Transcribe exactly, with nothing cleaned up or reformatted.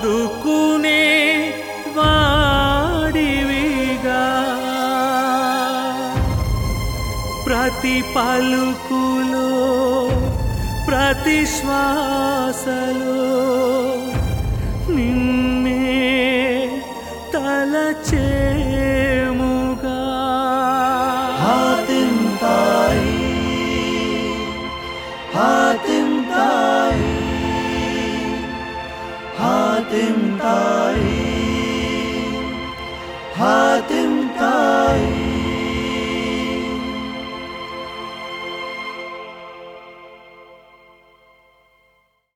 ఆదుకునే వాడివిగా ప్రతి పలుకులో ప్రతి శ్వాసలో నిన్నే తలచేముగా हातिम ताई हातिम ताई हातिम ताई हातिम